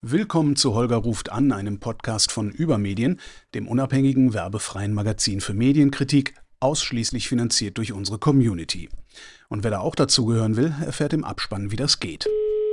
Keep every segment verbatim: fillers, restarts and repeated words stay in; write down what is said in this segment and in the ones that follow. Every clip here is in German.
Willkommen zu Holger ruft an, einem Podcast von Übermedien, dem unabhängigen werbefreien Magazin für Medienkritik, ausschließlich finanziert durch unsere Community. Und wer da auch dazugehören will, erfährt im Abspann, wie das geht.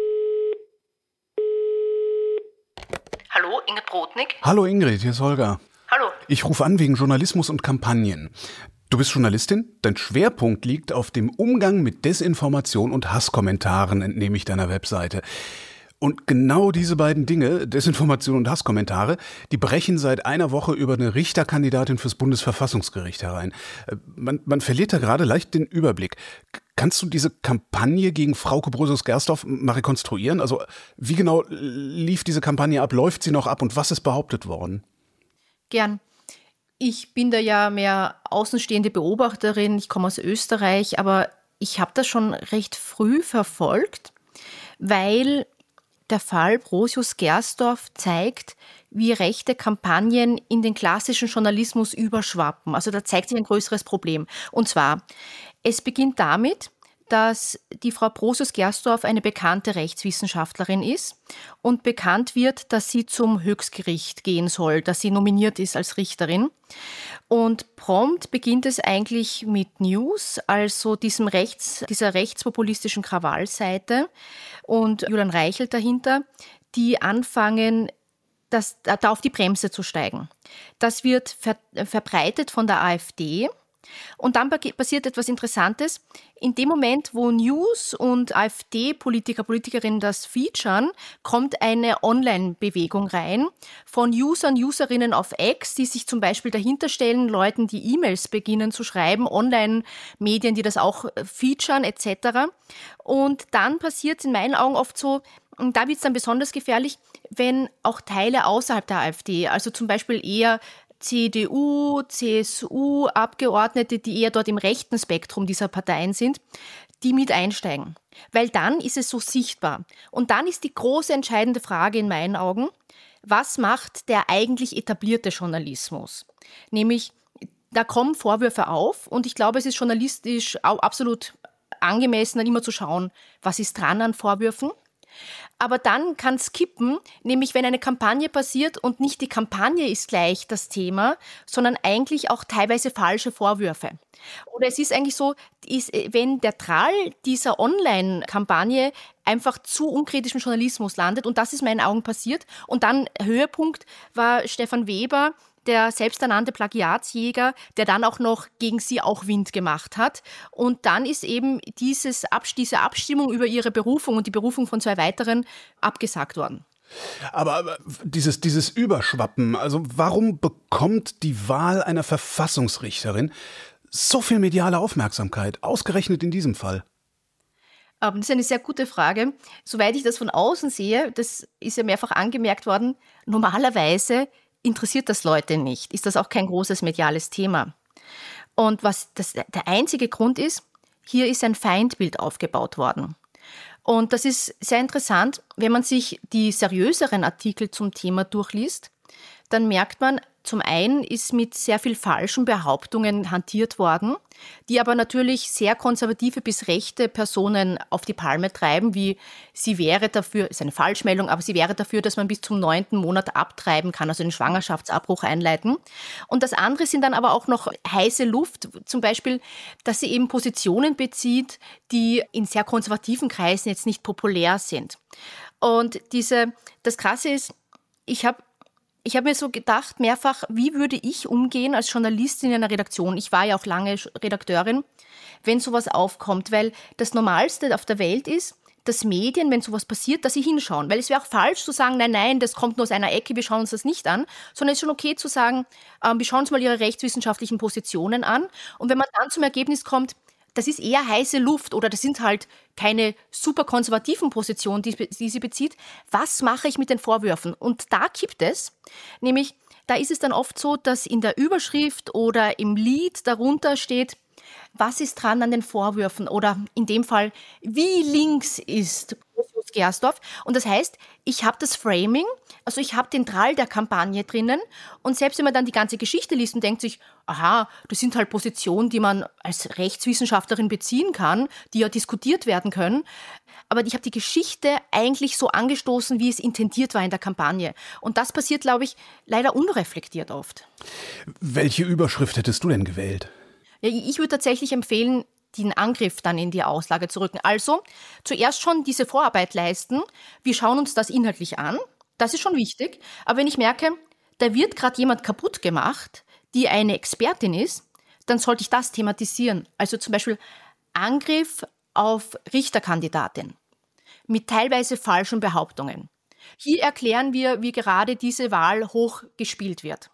Hallo, Ingrid Brodnik. Hallo Ingrid, hier ist Holger. Hallo. Ich rufe an wegen Journalismus und Kampagnen. Du bist Journalistin? Dein Schwerpunkt liegt auf dem Umgang mit Desinformation und Hasskommentaren, entnehme ich deiner Webseite. Und genau diese beiden Dinge, Desinformation und Hasskommentare, die brechen seit einer Woche über eine Richterkandidatin fürs Bundesverfassungsgericht herein. Man, man verliert da gerade leicht den Überblick. Kannst du diese Kampagne gegen Frauke Brosus-Gersdorf mal rekonstruieren? Also wie genau lief diese Kampagne ab? Läuft sie noch ab? Und was ist behauptet worden? Gern. Ich bin da ja mehr außenstehende Beobachterin. Ich komme aus Österreich, aber ich habe das schon recht früh verfolgt, weil der Fall Brosus-Gersdorf zeigt, wie rechte Kampagnen in den klassischen Journalismus überschwappen. Also da zeigt sich ein größeres Problem. Und zwar, es beginnt damit, dass die Frau Brosus-Gersdorf eine bekannte Rechtswissenschaftlerin ist und bekannt wird, dass sie zum Höchstgericht gehen soll, dass sie nominiert ist als Richterin. Und prompt beginnt es eigentlich mit News, also diesem Rechts, dieser rechtspopulistischen Krawallseite und Julian Reichelt dahinter, die anfangen, das, da auf die Bremse zu steigen. Das wird ver, verbreitet von der AfD. Und dann passiert etwas Interessantes. In dem Moment, wo News und AfD-Politiker, Politikerinnen das featuren, kommt eine Online-Bewegung rein von Usern, Userinnen auf X, die sich zum Beispiel dahinter stellen, Leuten, die E-Mails beginnen zu schreiben, Online-Medien, die das auch featuren et cetera. Und dann passiert es in meinen Augen oft so, und da wird es dann besonders gefährlich, wenn auch Teile außerhalb der AfD, also zum Beispiel eher C D U, C S U-Abgeordnete, die eher dort im rechten Spektrum dieser Parteien sind, die mit einsteigen. Weil dann ist es so sichtbar. Und dann ist die große entscheidende Frage in meinen Augen, was macht der eigentlich etablierte Journalismus? Nämlich, da kommen Vorwürfe auf und ich glaube, es ist journalistisch auch absolut angemessen, dann immer zu schauen, was ist dran an Vorwürfen. Aber dann kann es kippen, nämlich wenn eine Kampagne passiert und nicht die Kampagne ist gleich das Thema, sondern eigentlich auch teilweise falsche Vorwürfe. Oder es ist eigentlich so, ist, wenn der Drall dieser Online-Kampagne einfach zu unkritischem Journalismus landet, und das ist in meinen Augen passiert. Und dann Höhepunkt war Stefan Weber, der selbsternannte Plagiatsjäger, der dann auch noch gegen sie auch Wind gemacht hat. Und dann ist eben dieses, diese Abstimmung über ihre Berufung und die Berufung von zwei weiteren abgesagt worden. Aber, aber dieses, dieses Überschwappen, also warum bekommt die Wahl einer Verfassungsrichterin so viel mediale Aufmerksamkeit, ausgerechnet in diesem Fall? Das ist eine sehr gute Frage. Soweit ich das von außen sehe, das ist ja mehrfach angemerkt worden, normalerweise interessiert das Leute nicht, ist das auch kein großes mediales Thema. Und was das, der einzige Grund ist, hier ist ein Feindbild aufgebaut worden. Und das ist sehr interessant, wenn man sich die seriöseren Artikel zum Thema durchliest, dann merkt man, zum einen ist mit sehr viel falschen Behauptungen hantiert worden, die aber natürlich sehr konservative bis rechte Personen auf die Palme treiben, wie sie wäre dafür, ist eine Falschmeldung, aber sie wäre dafür, dass man bis zum neunten Monat abtreiben kann, also den Schwangerschaftsabbruch einleiten. Und das andere sind dann aber auch noch heiße Luft, zum Beispiel, dass sie eben Positionen bezieht, die in sehr konservativen Kreisen jetzt nicht populär sind. Und diese, das Krasse ist, ich habe Ich habe mir so gedacht, mehrfach, wie würde ich umgehen als Journalistin in einer Redaktion? Ich war ja auch lange Redakteurin, wenn sowas aufkommt, weil das Normalste auf der Welt ist, dass Medien, wenn sowas passiert, dass sie hinschauen. Weil es wäre auch falsch zu sagen, nein, nein, das kommt nur aus einer Ecke, wir schauen uns das nicht an, sondern es ist schon okay zu sagen, äh, wir schauen uns mal ihre rechtswissenschaftlichen Positionen an. Und wenn man dann zum Ergebnis kommt, das ist eher heiße Luft oder das sind halt keine super konservativen Positionen, die, die sie bezieht. Was mache ich mit den Vorwürfen? Und da kippt es, nämlich da ist es dann oft so, dass in der Überschrift oder im Lied darunter steht, was ist dran an den Vorwürfen oder in dem Fall, wie links ist Brosus-Gersdorf. Und das heißt, ich habe das Framing, also ich habe den Drall der Kampagne drinnen und selbst wenn man dann die ganze Geschichte liest und denkt sich, aha, das sind halt Positionen, die man als Rechtswissenschaftlerin beziehen kann, die ja diskutiert werden können, aber ich habe die Geschichte eigentlich so angestoßen, wie es intendiert war in der Kampagne. Und das passiert, glaube ich, leider unreflektiert oft. Welche Überschrift hättest du denn gewählt? Ja, ich würde tatsächlich empfehlen, den Angriff dann in die Auslage zu rücken. Also zuerst schon diese Vorarbeit leisten. Wir schauen uns das inhaltlich an. Das ist schon wichtig. Aber wenn ich merke, da wird gerade jemand kaputt gemacht, die eine Expertin ist, dann sollte ich das thematisieren. Also zum Beispiel Angriff auf Richterkandidatin mit teilweise falschen Behauptungen. Hier erklären wir, wie gerade diese Wahl hochgespielt wird.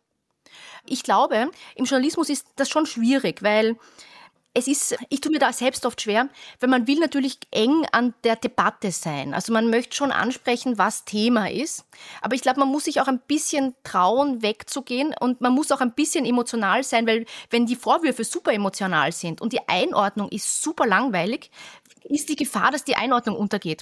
Ich glaube, im Journalismus ist das schon schwierig, weil es ist, ich tue mir da selbst oft schwer, weil man will natürlich eng an der Debatte sein. Also man möchte schon ansprechen, was Thema ist. Aber ich glaube, man muss sich auch ein bisschen trauen, wegzugehen und man muss auch ein bisschen emotional sein, weil wenn die Vorwürfe super emotional sind und die Einordnung ist super langweilig, ist die Gefahr, dass die Einordnung untergeht.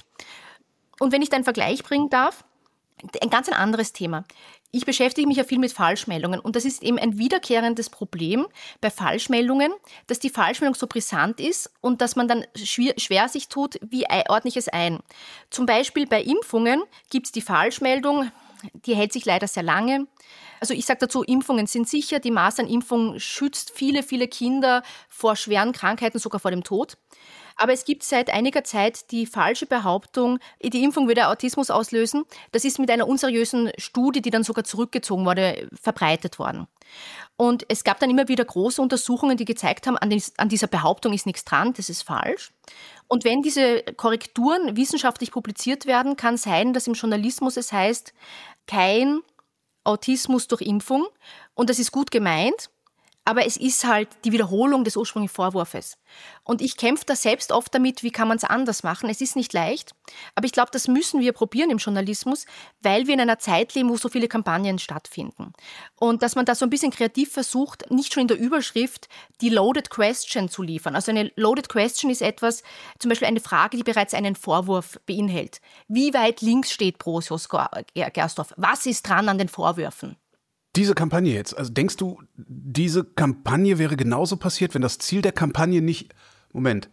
Und wenn ich da einen Vergleich bringen darf, ein ganz ein anderes Thema. Ich beschäftige mich ja viel mit Falschmeldungen und das ist eben ein wiederkehrendes Problem bei Falschmeldungen, dass die Falschmeldung so brisant ist und dass man dann schwer, schwer sich tut, wie ordne ich es ein. Zum Beispiel bei Impfungen gibt es die Falschmeldung, die hält sich leider sehr lange. Also ich sage dazu, Impfungen sind sicher, die Masernimpfung schützt viele, viele Kinder vor schweren Krankheiten, sogar vor dem Tod. Aber es gibt seit einiger Zeit die falsche Behauptung, die Impfung würde Autismus auslösen. Das ist mit einer unseriösen Studie, die dann sogar zurückgezogen wurde, verbreitet worden. Und es gab dann immer wieder große Untersuchungen, die gezeigt haben, an, dies, an dieser Behauptung ist nichts dran, das ist falsch. Und wenn diese Korrekturen wissenschaftlich publiziert werden, kann sein, dass im Journalismus es heißt, kein Autismus durch Impfung. Und das ist gut gemeint. Aber es ist halt die Wiederholung des ursprünglichen Vorwurfs. Und ich kämpfe da selbst oft damit, wie kann man es anders machen. Es ist nicht leicht, aber ich glaube, das müssen wir probieren im Journalismus, weil wir in einer Zeit leben, wo so viele Kampagnen stattfinden. Und dass man da so ein bisschen kreativ versucht, nicht schon in der Überschrift die Loaded Question zu liefern. Also eine Loaded Question ist etwas, zum Beispiel eine Frage, die bereits einen Vorwurf beinhaltet. Wie weit links steht Brosius Gersdorf? Was ist dran an den Vorwürfen? Diese Kampagne jetzt, also denkst du, diese Kampagne wäre genauso passiert, wenn das Ziel der Kampagne nicht... Moment,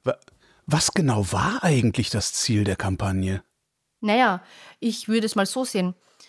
was genau war eigentlich das Ziel der Kampagne? Naja, ich würde es mal so sehen.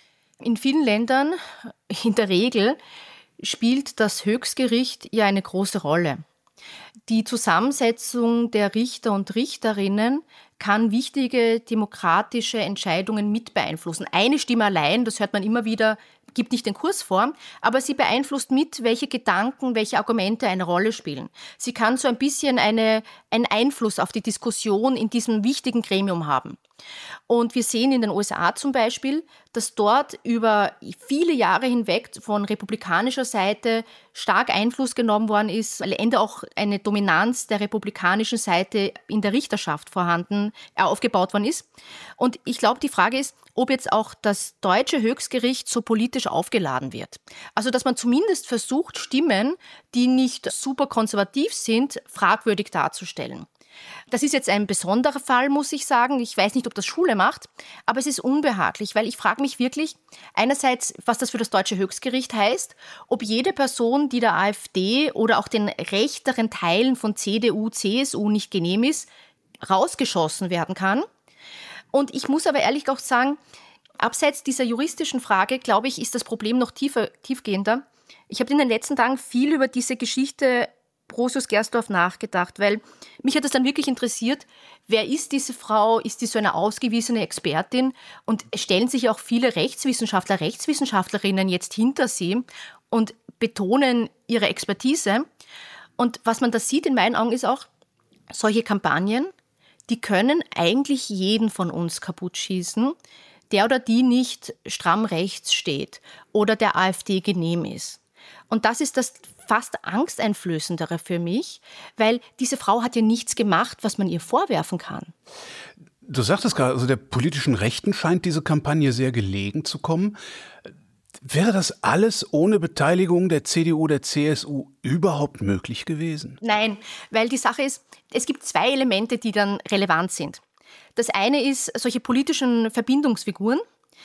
In vielen Ländern, in der Regel, spielt das Höchstgericht ja eine große Rolle. Die Zusammensetzung der Richter und Richterinnen kann wichtige demokratische Entscheidungen mit beeinflussen. Eine Stimme allein, das hört man immer wieder, gibt nicht den Kurs vor, aber sie beeinflusst mit, welche Gedanken, welche Argumente eine Rolle spielen. Sie kann so ein bisschen eine, einen Einfluss auf die Diskussion in diesem wichtigen Gremium haben. Und wir sehen in den U S A zum Beispiel, dass dort über viele Jahre hinweg von republikanischer Seite stark Einfluss genommen worden ist, am Ende auch eine Dominanz der republikanischen Seite in der Richterschaft vorhanden, aufgebaut worden ist. Und ich glaube, die Frage ist, ob jetzt auch das deutsche Höchstgericht so politisch aufgeladen wird. Also, dass man zumindest versucht, Stimmen, die nicht super konservativ sind, fragwürdig darzustellen. Das ist jetzt ein besonderer Fall, muss ich sagen. Ich weiß nicht, ob das Schule macht, aber es ist unbehaglich, weil ich frage mich wirklich einerseits, was das für das deutsche Höchstgericht heißt, ob jede Person, die der AfD oder auch den rechteren Teilen von C D U, C S U nicht genehm ist, rausgeschossen werden kann. Und ich muss aber ehrlich auch sagen, abseits dieser juristischen Frage, glaube ich, ist das Problem noch tiefer, tiefgehender. Ich habe in den letzten Tagen viel über diese Geschichte Brosius Gersdorf nachgedacht, weil mich hat das dann wirklich interessiert, wer ist diese Frau, ist die so eine ausgewiesene Expertin und stellen sich auch viele Rechtswissenschaftler, Rechtswissenschaftlerinnen jetzt hinter sie und betonen ihre Expertise. Und was man da sieht in meinen Augen ist auch, solche Kampagnen, die können eigentlich jeden von uns kaputt schießen, der oder die nicht stramm rechts steht oder der AfD genehm ist. Und das ist das fast angsteinflößendere für mich, weil diese Frau hat ja nichts gemacht, was man ihr vorwerfen kann. Du sagtest gerade, also der politischen Rechten scheint diese Kampagne sehr gelegen zu kommen. Wäre das alles ohne Beteiligung der C D U, der C S U überhaupt möglich gewesen? Nein, weil die Sache ist, es gibt zwei Elemente, die dann relevant sind. Das eine ist solche politischen Verbindungsfiguren,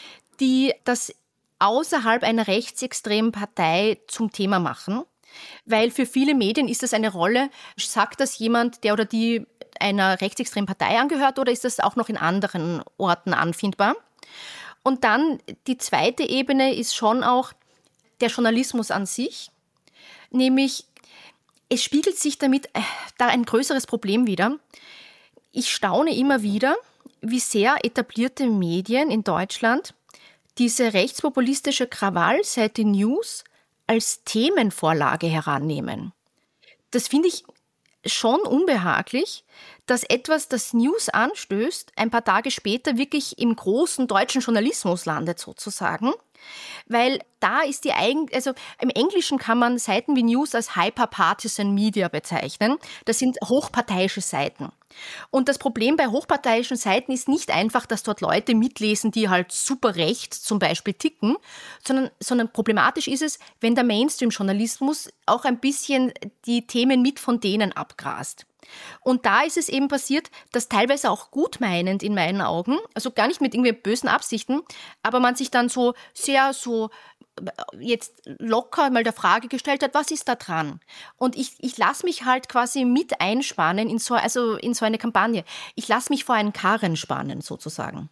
die das außerhalb einer rechtsextremen Partei zum Thema machen. Weil für viele Medien ist das eine Rolle, sagt das jemand, der oder die einer rechtsextremen Partei angehört oder ist das auch noch in anderen Orten anfindbar? Und dann die zweite Ebene ist schon auch der Journalismus an sich, nämlich es spiegelt sich damit äh, da ein größeres Problem wider. Ich staune immer wieder, wie sehr etablierte Medien in Deutschland diese rechtspopulistische Krawallseite News als Themenvorlage herannehmen. Das finde ich schon unbehaglich, dass etwas, das News anstößt, ein paar Tage später wirklich im großen deutschen Journalismus landet sozusagen. Weil da ist die eigen, also im Englischen kann man Seiten wie News als Hyperpartisan Media bezeichnen. Das sind hochparteiische Seiten. Und das Problem bei hochparteiischen Seiten ist nicht einfach, dass dort Leute mitlesen, die halt super rechts zum Beispiel ticken, sondern, sondern problematisch ist es, wenn der Mainstream-Journalismus auch ein bisschen die Themen mit von denen abgrast. Und da ist es eben passiert, dass teilweise auch gutmeinend in meinen Augen, also gar nicht mit irgendwie bösen Absichten, aber man sich dann so sehr so jetzt locker mal der Frage gestellt hat, was ist da dran? Und ich, ich lasse mich halt quasi mit einspannen in so, also in so eine Kampagne. Ich lasse mich vor einen Karren spannen sozusagen.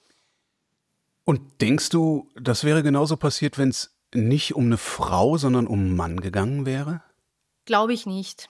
Und denkst du, das wäre genauso passiert, wenn es nicht um eine Frau, sondern um einen Mann gegangen wäre? Glaube ich nicht.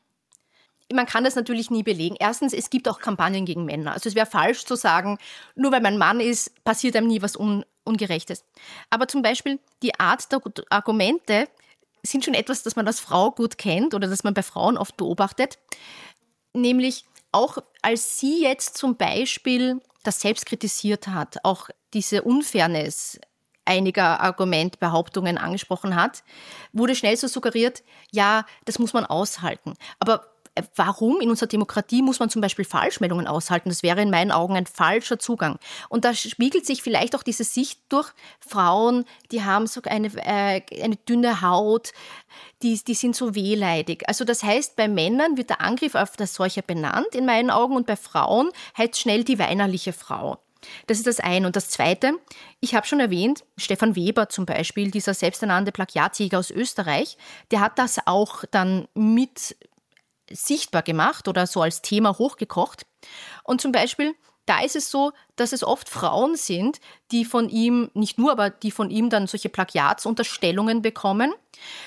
Man kann das natürlich nie belegen. Erstens, es gibt auch Kampagnen gegen Männer. Also es wäre falsch zu sagen, nur weil man Mann ist, passiert einem nie was Un- Ungerechtes. Aber zum Beispiel die Art der Argumente sind schon etwas, das man als Frau gut kennt oder das man bei Frauen oft beobachtet. Nämlich auch als sie jetzt zum Beispiel das selbst kritisiert hat, auch diese Unfairness einiger Argumentbehauptungen angesprochen hat, wurde schnell so suggeriert, ja, das muss man aushalten. Aber warum in unserer Demokratie muss man zum Beispiel Falschmeldungen aushalten? Das wäre in meinen Augen ein falscher Zugang. Und da spiegelt sich vielleicht auch diese Sicht durch Frauen, die haben so eine, äh, eine dünne Haut, die, die sind so wehleidig. Also das heißt, bei Männern wird der Angriff auf das solche benannt in meinen Augen und bei Frauen heißt schnell die weinerliche Frau. Das ist das eine. Und das Zweite, ich habe schon erwähnt, Stefan Weber zum Beispiel, dieser selbsternannte Plagiatsjäger aus Österreich, der hat das auch dann mit sichtbar gemacht oder so als Thema hochgekocht. Und zum Beispiel, da ist es so, dass es oft Frauen sind, die von ihm, nicht nur, aber die von ihm dann solche Plagiatsunterstellungen bekommen.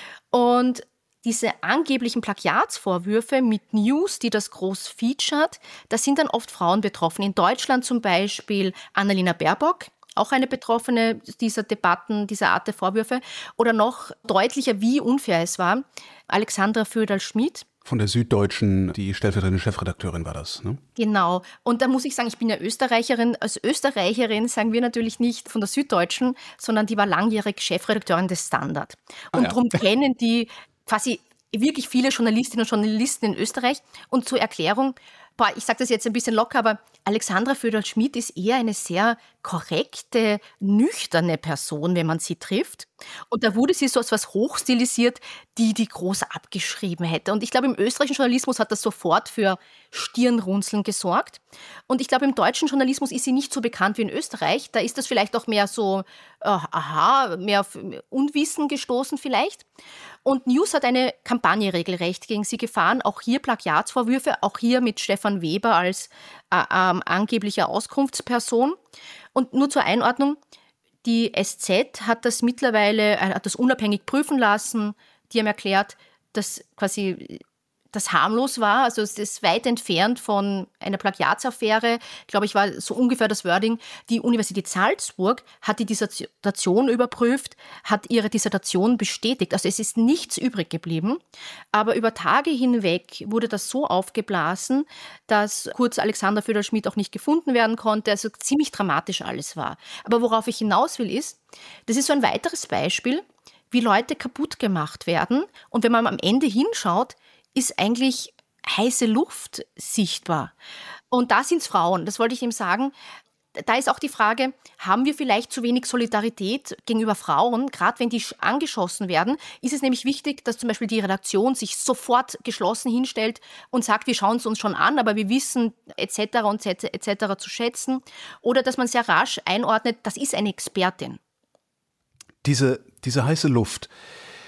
Und diese angeblichen Plagiatsvorwürfe mit News, die das groß featured, da sind dann oft Frauen betroffen. In Deutschland zum Beispiel Annalena Baerbock, auch eine Betroffene dieser Debatten, dieser Art der Vorwürfe. Oder noch deutlicher, wie unfair es war, Alexandra Föderl-Schmid. Von der Süddeutschen, die stellvertretende Chefredakteurin war das, ne? Genau. Und da muss ich sagen, ich bin ja Österreicherin. Als Österreicherin sagen wir natürlich nicht von der Süddeutschen, sondern die war langjährig Chefredakteurin des Standard. Und ah, ja. darum kennen die quasi wirklich viele Journalistinnen und Journalisten in Österreich. Und zur Erklärung, boah, ich sage das jetzt ein bisschen locker, aber Alexandra Föderl-Schmid ist eher eine sehr korrekte, nüchterne Person, wenn man sie trifft. Und da wurde sie so als was hochstilisiert, die die groß abgeschrieben hätte. Und ich glaube, im österreichischen Journalismus hat das sofort für Stirnrunzeln gesorgt. Und ich glaube, im deutschen Journalismus ist sie nicht so bekannt wie in Österreich. Da ist das vielleicht auch mehr so, äh, aha, mehr auf Unwissen gestoßen vielleicht. Und News hat eine Kampagne regelrecht gegen sie gefahren. Auch hier Plagiatsvorwürfe, auch hier mit Stefan Weber als äh, äh, angeblicher Auskunftsperson. Und nur zur Einordnung, die S Z hat das mittlerweile, äh, hat das unabhängig prüfen lassen. Die haben erklärt, dass quasi das harmlos war. Also es ist weit entfernt von einer Plagiatsaffäre. Ich glaube, ich war so ungefähr das Wording. Die Universität Salzburg hat die Dissertation überprüft, hat ihre Dissertation bestätigt. Also es ist nichts übrig geblieben. Aber über Tage hinweg wurde das so aufgeblasen, dass kurz Alexandra Föderl-Schmid auch nicht gefunden werden konnte. Also ziemlich dramatisch alles war. Aber worauf ich hinaus will ist, das ist so ein weiteres Beispiel, wie Leute kaputt gemacht werden. Und wenn man am Ende hinschaut, ist eigentlich heiße Luft sichtbar. Und da sind es Frauen, das wollte ich ihm sagen. Da ist auch die Frage, haben wir vielleicht zu wenig Solidarität gegenüber Frauen? Gerade wenn die angeschossen werden, ist es nämlich wichtig, dass zum Beispiel die Redaktion sich sofort geschlossen hinstellt und sagt, wir schauen es uns schon an, aber wir wissen et cetera und et cetera zu schätzen. Oder dass man sehr rasch einordnet, das ist eine Expertin. Diese, diese heiße Luft.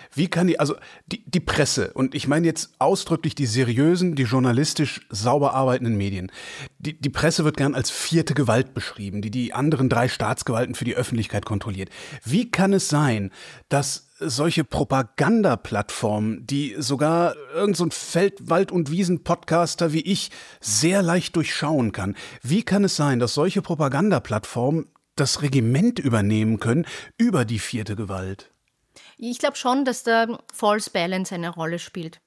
Wie kann die, also die, die Presse, und ich meine jetzt ausdrücklich die seriösen, die journalistisch sauber arbeitenden Medien, die, die Presse wird gern als vierte Gewalt beschrieben, die die anderen drei Staatsgewalten für die Öffentlichkeit kontrolliert. Wie kann es sein, dass solche Propagandaplattformen, die sogar irgend so ein Feld-, Wald- und Wiesen-Podcaster wie ich sehr leicht durchschauen kann, wie kann es sein, dass solche Propagandaplattformen das Regiment übernehmen können über die vierte Gewalt? Ich glaube schon, dass da False Balance eine Rolle spielt.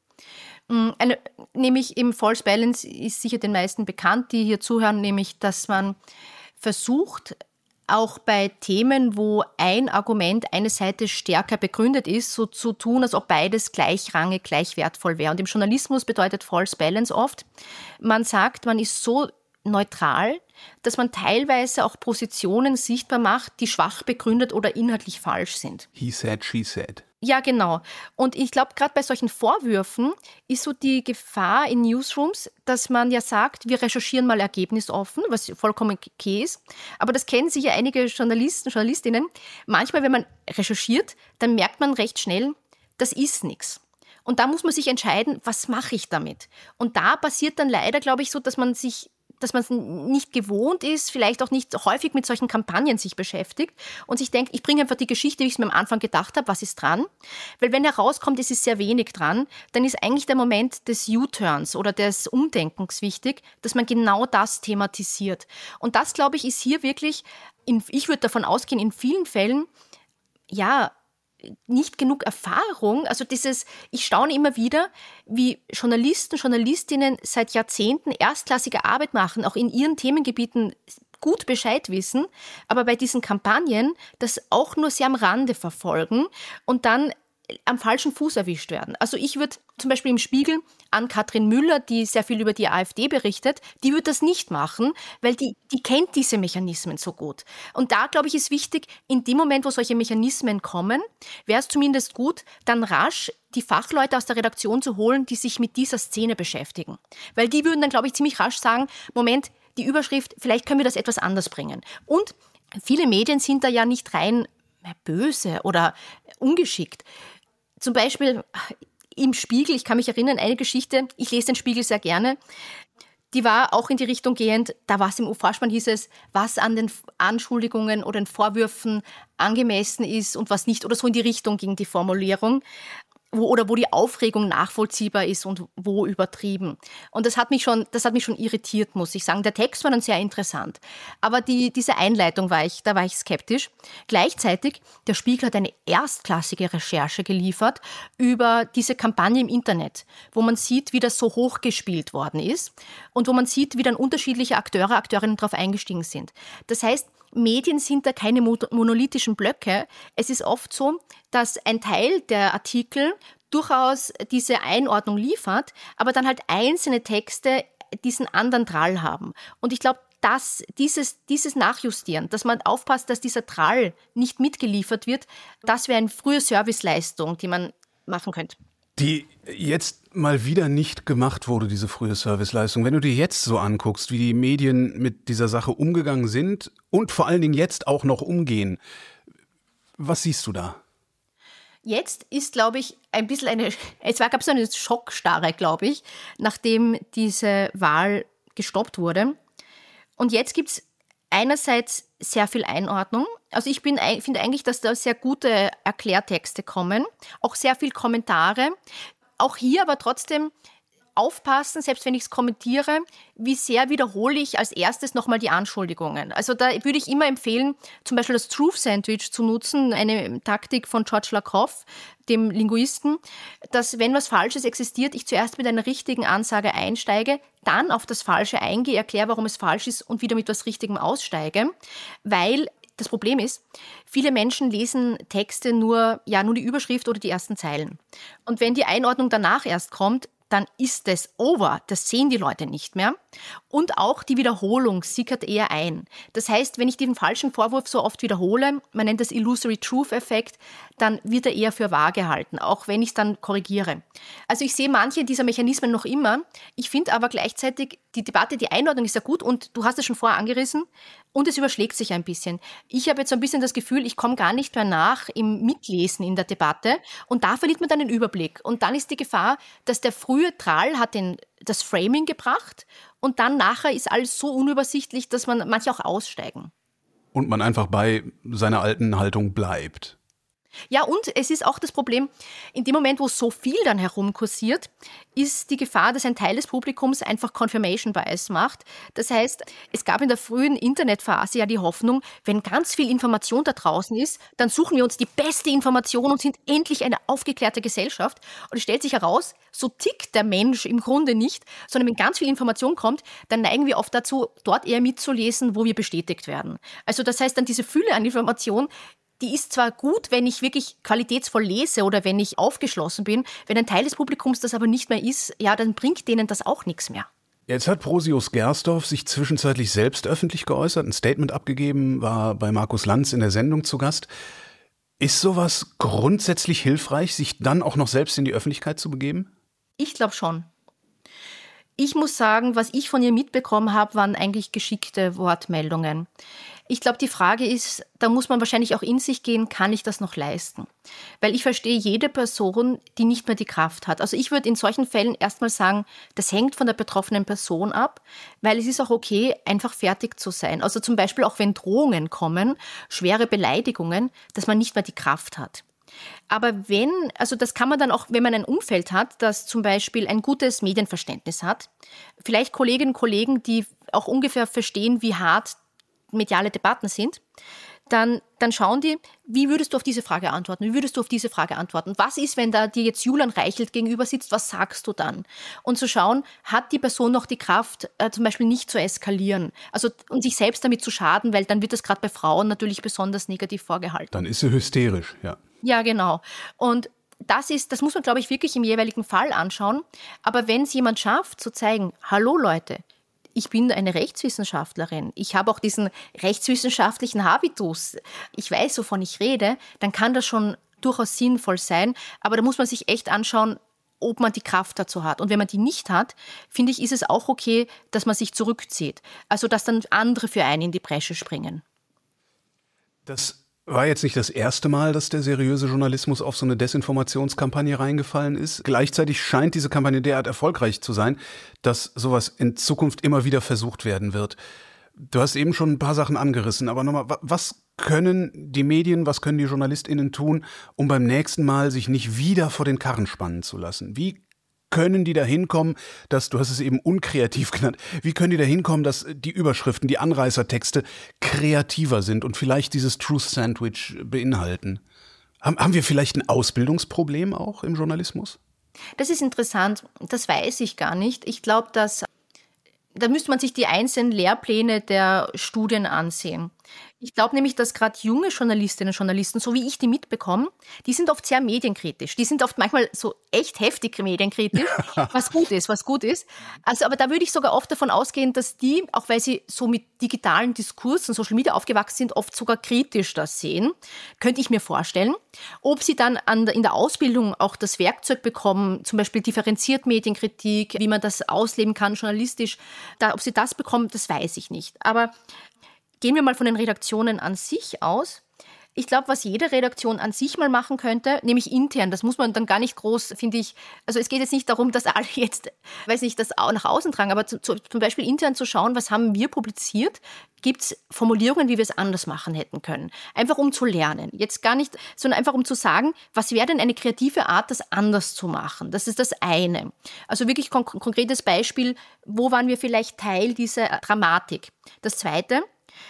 Eine, nämlich im False Balance ist sicher den meisten bekannt, die hier zuhören, nämlich, dass man versucht, auch bei Themen, wo ein Argument, eine Seite stärker begründet ist, so zu tun, als ob beides gleichrangig, gleich wertvoll wäre. Und im Journalismus bedeutet False Balance oft, man sagt, man ist so neutral, dass man teilweise auch Positionen sichtbar macht, die schwach begründet oder inhaltlich falsch sind. He said, she said. Ja, genau. Und ich glaube, gerade bei solchen Vorwürfen ist so die Gefahr in Newsrooms, dass man ja sagt, wir recherchieren mal ergebnisoffen, was vollkommen okay ist. Aber das kennen sicher einige Journalisten, Journalistinnen. Manchmal, wenn man recherchiert, dann merkt man recht schnell, das ist nichts. Und da muss man sich entscheiden, was mache ich damit? Und da passiert dann leider, glaube ich, so, dass man sich dass man es nicht gewohnt ist, vielleicht auch nicht häufig mit solchen Kampagnen sich beschäftigt und sich denkt, ich bringe einfach die Geschichte, wie ich es mir am Anfang gedacht habe, was ist dran? Weil wenn herauskommt, es ist sehr wenig dran, dann ist eigentlich der Moment des U-Turns oder des Umdenkens wichtig, dass man genau das thematisiert. Und das, glaube ich, ist hier wirklich, in, ich würde davon ausgehen, in vielen Fällen, ja, nicht genug Erfahrung, also dieses, ich staune immer wieder, wie Journalisten, Journalistinnen seit Jahrzehnten erstklassige Arbeit machen, auch in ihren Themengebieten gut Bescheid wissen, aber bei diesen Kampagnen das auch nur sehr am Rande verfolgen und dann am falschen Fuß erwischt werden. Also ich würde zum Beispiel im Spiegel an Katrin Müller, die sehr viel über die AfD berichtet, die würde das nicht machen, weil die, die kennt diese Mechanismen so gut. Und da, glaube ich, ist wichtig, in dem Moment, wo solche Mechanismen kommen, wäre es zumindest gut, dann rasch die Fachleute aus der Redaktion zu holen, die sich mit dieser Szene beschäftigen. Weil die würden dann, glaube ich, ziemlich rasch sagen, Moment, die Überschrift, vielleicht können wir das etwas anders bringen. Und viele Medien sind da ja nicht rein böse oder ungeschickt. Zum Beispiel im Spiegel, ich kann mich erinnern, eine Geschichte, ich lese den Spiegel sehr gerne, die war auch in die Richtung gehend, da war es im U-Vorspann, hieß es, was an den Anschuldigungen oder den Vorwürfen angemessen ist und was nicht, oder so in die Richtung ging die Formulierung. Wo, oder wo die Aufregung nachvollziehbar ist und wo übertrieben. Und das hat mich schon, das hat mich schon irritiert, muss ich sagen. Der Text war dann sehr interessant. Aber die, diese Einleitung war ich, da war ich skeptisch. Gleichzeitig, der Spiegel hat eine erstklassige Recherche geliefert über diese Kampagne im Internet, wo man sieht, wie das so hochgespielt worden ist und wo man sieht, wie dann unterschiedliche Akteure, Akteurinnen darauf eingestiegen sind. Das heißt, Medien sind da keine monolithischen Blöcke. Es ist oft so, dass ein Teil der Artikel durchaus diese Einordnung liefert, aber dann halt einzelne Texte diesen anderen Drall haben. Und ich glaube, dass dieses, dieses Nachjustieren, dass man aufpasst, dass dieser Drall nicht mitgeliefert wird, das wäre eine frühe Serviceleistung, die man machen könnte. Die jetzt mal wieder nicht gemacht wurde, diese frühe Serviceleistung. Wenn du dir jetzt so anguckst, wie die Medien mit dieser Sache umgegangen sind und vor allen Dingen jetzt auch noch umgehen, was siehst du da? Jetzt ist, glaube ich, ein bisschen eine, es gab so eine Schockstarre, glaube ich, nachdem diese Wahl gestoppt wurde. Und jetzt gibt es einerseits sehr viel Einordnung. Also ich bin, finde eigentlich, dass da sehr gute Erklärtexte kommen, auch sehr viel Kommentare. Auch hier aber trotzdem aufpassen, selbst wenn ich es kommentiere, wie sehr wiederhole ich als erstes nochmal die Anschuldigungen. Also da würde ich immer empfehlen, zum Beispiel das Truth Sandwich zu nutzen, eine Taktik von George Lakoff, dem Linguisten, dass wenn was Falsches existiert, ich zuerst mit einer richtigen Ansage einsteige, dann auf das Falsche eingehe, erkläre, warum es falsch ist und wieder mit was Richtigem aussteige, weil das Problem ist, viele Menschen lesen Texte nur, ja, nur die Überschrift oder die ersten Zeilen. Und wenn die Einordnung danach erst kommt, dann ist es over. Das sehen die Leute nicht mehr. Und auch die Wiederholung sickert eher ein. Das heißt, wenn ich den falschen Vorwurf so oft wiederhole, man nennt das Illusory Truth-Effekt, dann wird er eher für wahr gehalten, auch wenn ich es dann korrigiere. Also ich sehe manche dieser Mechanismen noch immer. Ich finde aber gleichzeitig, die Debatte, die Einordnung ist ja gut und du hast es schon vorher angerissen, Und es überschlägt sich ein bisschen. Ich habe jetzt so ein bisschen das Gefühl, ich komme gar nicht mehr nach im Mitlesen in der Debatte und da verliert man dann den Überblick. Und dann ist die Gefahr, dass der frühe Trall hat den, das Framing gebracht und dann nachher ist alles so unübersichtlich, dass man manche auch aussteigen. Und man einfach bei seiner alten Haltung bleibt. Ja, und es ist auch das Problem, in dem Moment, wo so viel dann herumkursiert, ist die Gefahr, dass ein Teil des Publikums einfach Confirmation Bias macht. Das heißt, es gab in der frühen Internetphase ja die Hoffnung, wenn ganz viel Information da draußen ist, dann suchen wir uns die beste Information und sind endlich eine aufgeklärte Gesellschaft. Und es stellt sich heraus, so tickt der Mensch im Grunde nicht, sondern wenn ganz viel Information kommt, dann neigen wir oft dazu, dort eher mitzulesen, wo wir bestätigt werden. Also das heißt, dann diese Fülle an Information, die ist zwar gut, wenn ich wirklich qualitätsvoll lese oder wenn ich aufgeschlossen bin, wenn ein Teil des Publikums das aber nicht mehr ist, ja, dann bringt denen das auch nichts mehr. Jetzt hat Prosius Gersdorf sich zwischenzeitlich selbst öffentlich geäußert, ein Statement abgegeben, war bei Markus Lanz in der Sendung zu Gast. Ist sowas grundsätzlich hilfreich, sich dann auch noch selbst in die Öffentlichkeit zu begeben? Ich glaube schon. Ich muss sagen, was ich von ihr mitbekommen habe, waren eigentlich geschickte Wortmeldungen. Ich glaube, die Frage ist, da muss man wahrscheinlich auch in sich gehen, kann ich das noch leisten? Weil ich verstehe jede Person, die nicht mehr die Kraft hat. Also ich würde in solchen Fällen erstmal sagen, das hängt von der betroffenen Person ab, weil es ist auch okay, einfach fertig zu sein. Also zum Beispiel auch wenn Drohungen kommen, schwere Beleidigungen, dass man nicht mehr die Kraft hat. Aber wenn, also das kann man dann auch, wenn man ein Umfeld hat, das zum Beispiel ein gutes Medienverständnis hat, vielleicht Kolleginnen und Kollegen, die auch ungefähr verstehen, wie hart mediale Debatten sind, dann, dann schauen die, wie würdest du auf diese Frage antworten? Wie würdest du auf diese Frage antworten? Was ist, wenn da dir jetzt Julian Reichelt gegenüber sitzt? Was sagst du dann? Und zu schauen, hat die Person noch die Kraft, äh, zum Beispiel nicht zu eskalieren? Also, und sich selbst damit zu schaden, weil dann wird das gerade bei Frauen natürlich besonders negativ vorgehalten. Dann ist sie hysterisch, ja. Ja, genau. Und das ist, das muss man, glaube ich, wirklich im jeweiligen Fall anschauen. Aber wenn es jemand schafft, zu zeigen, hallo Leute, ich bin eine Rechtswissenschaftlerin, ich habe auch diesen rechtswissenschaftlichen Habitus, ich weiß, wovon ich rede, dann kann das schon durchaus sinnvoll sein. Aber da muss man sich echt anschauen, ob man die Kraft dazu hat. Und wenn man die nicht hat, finde ich, ist es auch okay, dass man sich zurückzieht. Also, dass dann andere für einen in die Bresche springen. Das war jetzt nicht das erste Mal, dass der seriöse Journalismus auf so eine Desinformationskampagne reingefallen ist. Gleichzeitig scheint diese Kampagne derart erfolgreich zu sein, dass sowas in Zukunft immer wieder versucht werden wird. Du hast eben schon ein paar Sachen angerissen, aber nochmal, was können die Medien, was können die JournalistInnen tun, um beim nächsten Mal sich nicht wieder vor den Karren spannen zu lassen? Wie können die da hinkommen, dass, du hast es eben unkreativ genannt, wie können die da hinkommen, dass die Überschriften, die Anreißertexte kreativer sind und vielleicht dieses Truth Sandwich beinhalten? Haben, haben wir vielleicht ein Ausbildungsproblem auch im Journalismus? Das ist interessant, das weiß ich gar nicht. Ich glaube, dass da müsste man sich die einzelnen Lehrpläne der Studien ansehen. Ich glaube nämlich, dass gerade junge Journalistinnen und Journalisten, so wie ich die mitbekomme, die sind oft sehr medienkritisch. Die sind oft manchmal so echt heftig medienkritisch, was gut ist, was gut ist. Also, aber da würde ich sogar oft davon ausgehen, dass die, auch weil sie so mit digitalen Diskursen, Social Media aufgewachsen sind, oft sogar kritisch das sehen. Könnte ich mir vorstellen. Ob sie dann an, in der Ausbildung auch das Werkzeug bekommen, zum Beispiel differenziert Medienkritik, wie man das ausleben kann, journalistisch, da, ob sie das bekommen, das weiß ich nicht. Aber gehen wir mal von den Redaktionen an sich aus. Ich glaube, was jede Redaktion an sich mal machen könnte, nämlich intern, das muss man dann gar nicht groß, finde ich, also es geht jetzt nicht darum, dass alle jetzt, weiß nicht, das auch nach außen tragen, aber zu, zu, zum Beispiel intern zu schauen, was haben wir publiziert, gibt es Formulierungen, wie wir es anders machen hätten können. Einfach um zu lernen. Jetzt gar nicht, sondern einfach um zu sagen, was wäre denn eine kreative Art, das anders zu machen. Das ist das eine. Also wirklich kon- konkretes Beispiel, wo waren wir vielleicht Teil dieser Dramatik. Das zweite,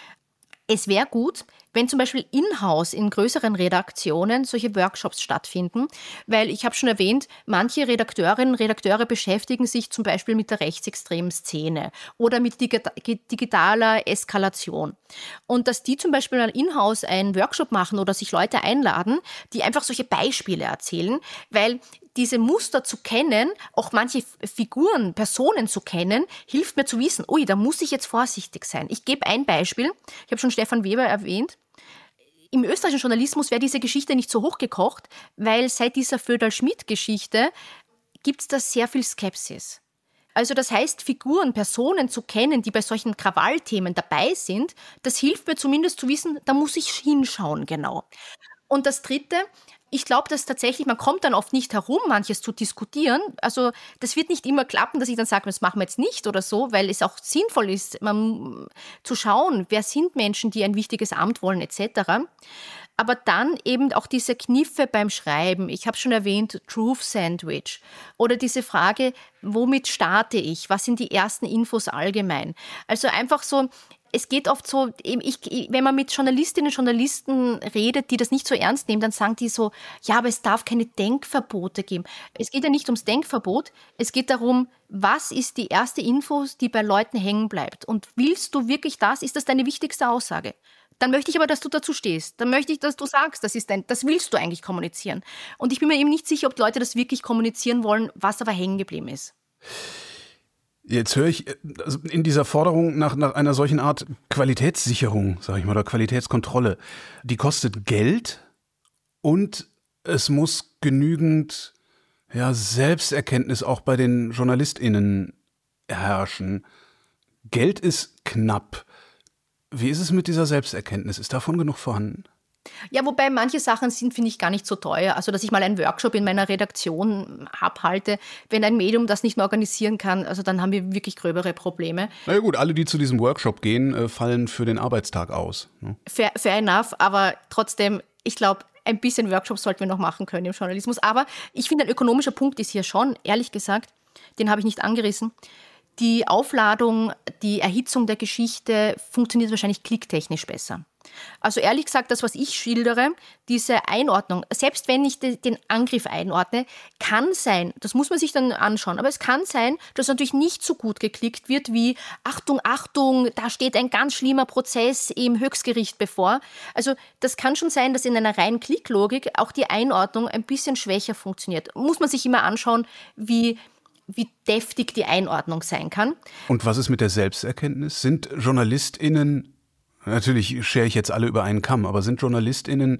es wäre gut, wenn zum Beispiel in-house in größeren Redaktionen solche Workshops stattfinden, weil ich habe schon erwähnt, manche Redakteurinnen und Redakteure beschäftigen sich zum Beispiel mit der rechtsextremen Szene oder mit digitaler Eskalation. Und dass die zum Beispiel mal in-house einen Workshop machen oder sich Leute einladen, die einfach solche Beispiele erzählen, weil diese Muster zu kennen, auch manche Figuren, Personen zu kennen, hilft mir zu wissen, ui, da muss ich jetzt vorsichtig sein. Ich gebe ein Beispiel, ich habe schon Stefan Weber erwähnt. Im österreichischen Journalismus wäre diese Geschichte nicht so hochgekocht, weil seit dieser Föderl-Schmidt-Geschichte gibt es da sehr viel Skepsis. Also das heißt, Figuren, Personen zu kennen, die bei solchen Krawallthemen dabei sind, das hilft mir zumindest zu wissen, da muss ich hinschauen genau. Und das Dritte, ich glaube, dass tatsächlich, man kommt dann oft nicht herum, manches zu diskutieren. Also das wird nicht immer klappen, dass ich dann sage, das machen wir jetzt nicht oder so, weil es auch sinnvoll ist, man, zu schauen, wer sind Menschen, die ein wichtiges Amt wollen et cetera. Aber dann eben auch diese Kniffe beim Schreiben. Ich habe schon erwähnt, Truth Sandwich. Oder diese Frage, womit starte ich? Was sind die ersten Infos allgemein? Also einfach so, es geht oft so, ich, wenn man mit Journalistinnen und Journalisten redet, die das nicht so ernst nehmen, dann sagen die so, ja, aber es darf keine Denkverbote geben. Es geht ja nicht ums Denkverbot, es geht darum, was ist die erste Info, die bei Leuten hängen bleibt? Und willst du wirklich das? Ist das deine wichtigste Aussage? Dann möchte ich aber, dass du dazu stehst. Dann möchte ich, dass du sagst, das ist dein, das willst du eigentlich kommunizieren. Und ich bin mir eben nicht sicher, ob die Leute das wirklich kommunizieren wollen, was aber hängen geblieben ist. Jetzt höre ich in dieser Forderung nach, nach einer solchen Art Qualitätssicherung, sage ich mal, oder Qualitätskontrolle, die kostet Geld und es muss genügend ja, Selbsterkenntnis auch bei den JournalistInnen herrschen. Geld ist knapp. Wie ist es mit dieser Selbsterkenntnis? Ist davon genug vorhanden? Ja, wobei manche Sachen sind, finde ich, gar nicht so teuer. Also, dass ich mal einen Workshop in meiner Redaktion abhalte, wenn ein Medium das nicht mehr organisieren kann, also dann haben wir wirklich gröbere Probleme. Na ja gut, alle, die zu diesem Workshop gehen, fallen für den Arbeitstag aus. Ne? Fair, fair enough, aber trotzdem, ich glaube, ein bisschen Workshop sollten wir noch machen können im Journalismus. Aber ich finde, ein ökonomischer Punkt ist hier schon, ehrlich gesagt, den habe ich nicht angerissen. Die Aufladung, die Erhitzung der Geschichte funktioniert wahrscheinlich klicktechnisch besser. Also ehrlich gesagt, das, was ich schildere, diese Einordnung, selbst wenn ich de, den Angriff einordne, kann sein, das muss man sich dann anschauen, aber es kann sein, dass natürlich nicht so gut geklickt wird wie Achtung, Achtung, da steht ein ganz schlimmer Prozess im Höchstgericht bevor. Also das kann schon sein, dass in einer reinen Klicklogik auch die Einordnung ein bisschen schwächer funktioniert. Muss man sich immer anschauen, wie wie deftig die Einordnung sein kann. Und was ist mit der Selbsterkenntnis? Sind JournalistInnen, natürlich schere ich jetzt alle über einen Kamm, aber sind JournalistInnen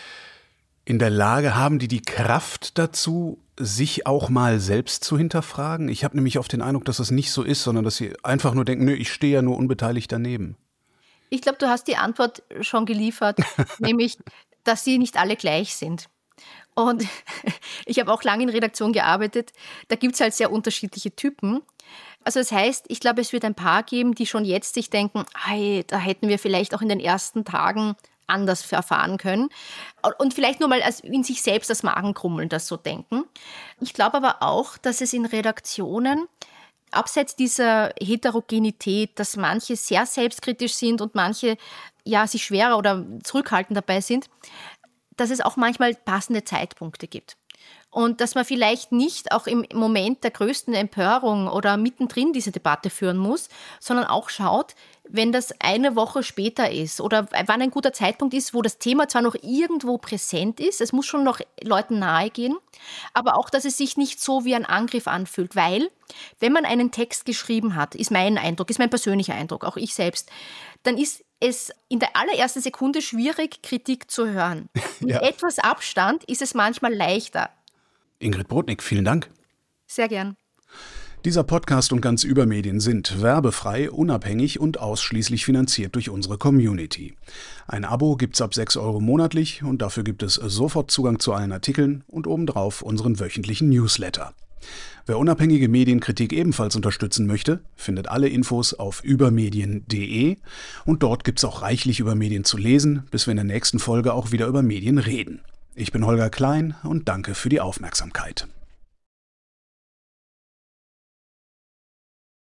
in der Lage, haben die die Kraft dazu, sich auch mal selbst zu hinterfragen? Ich habe nämlich oft den Eindruck, dass das nicht so ist, sondern dass sie einfach nur denken, nö, ich stehe ja nur unbeteiligt daneben. Ich glaube, du hast die Antwort schon geliefert, nämlich, dass sie nicht alle gleich sind. Und ich habe auch lange in Redaktion gearbeitet. Da gibt es halt sehr unterschiedliche Typen. Also das heißt, ich glaube, es wird ein paar geben, die schon jetzt sich denken, hey, da hätten wir vielleicht auch in den ersten Tagen anders erfahren können. Und vielleicht nur mal in sich selbst das Magenkrummeln, das so denken. Ich glaube aber auch, dass es in Redaktionen, abseits dieser Heterogenität, dass manche sehr selbstkritisch sind und manche ja sich schwerer oder zurückhaltend dabei sind, dass es auch manchmal passende Zeitpunkte gibt. Und dass man vielleicht nicht auch im Moment der größten Empörung oder mittendrin diese Debatte führen muss, sondern auch schaut, wenn das eine Woche später ist oder wann ein guter Zeitpunkt ist, wo das Thema zwar noch irgendwo präsent ist, es muss schon noch Leuten nahe gehen, aber auch, dass es sich nicht so wie ein Angriff anfühlt, weil wenn man einen Text geschrieben hat, ist mein Eindruck, ist mein persönlicher Eindruck, auch ich selbst, dann ist es in der allerersten Sekunde schwierig, Kritik zu hören. Mit ja. etwas Abstand ist es manchmal leichter. Ingrid Brodnik, vielen Dank. Sehr gern. Dieser Podcast und ganz Übermedien sind werbefrei, unabhängig und ausschließlich finanziert durch unsere Community. Ein Abo gibt's ab sechs Euro monatlich und dafür gibt es sofort Zugang zu allen Artikeln und obendrauf unseren wöchentlichen Newsletter. Wer unabhängige Medienkritik ebenfalls unterstützen möchte, findet alle Infos auf übermedien punkt de und dort gibt's auch reichlich über Medien zu lesen, bis wir in der nächsten Folge auch wieder über Medien reden. Ich bin Holger Klein und danke für die Aufmerksamkeit.